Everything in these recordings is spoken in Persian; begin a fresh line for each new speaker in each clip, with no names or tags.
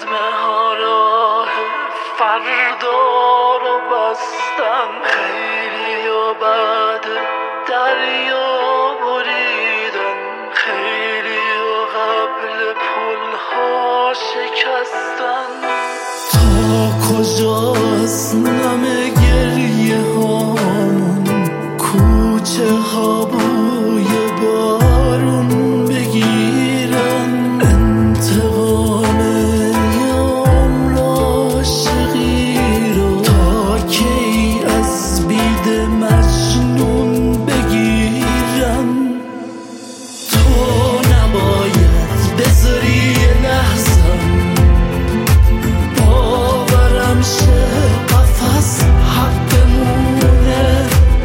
همه ها راه فردا رو بستن، خیلی و بعد دریا بریدن، خیلی و قبل پل ها شکستن. تا کجاست نم گریه هامون، کوچه ها بوی بارون بگیرن، انتقام یوم را عاشقی رو تا کی از بید مجنون بگیرن. تو نباید بذاری لحظم باورم شه قفص حقمونه،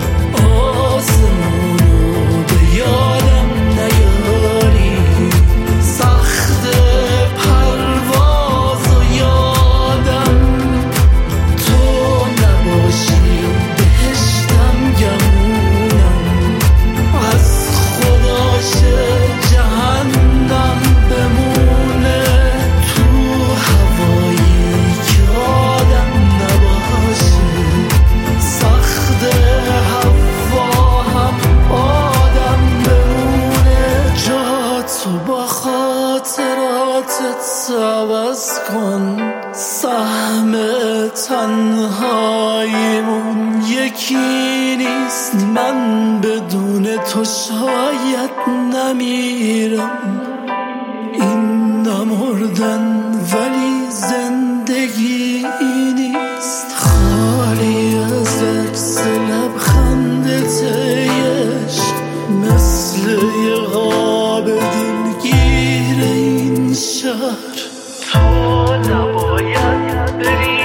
آسمونو به یادم نیاری، سخت پرواز و یادم تو نباشی بهشتم گمونم، از خداشه جهنم بمونه، تو هوایی که آدم نباشه، سخت هوا هم آدم بمونه. جا تو با خاطراتت عوض کن، سهم تنهاییمون یکی نیست، من بدون تو شاید نمیرم. این نمردن ولی زندگی نیست، خالی از عکس لبخندت عشق، مثل یه قاب دلگیر این شهر. تو نباید بری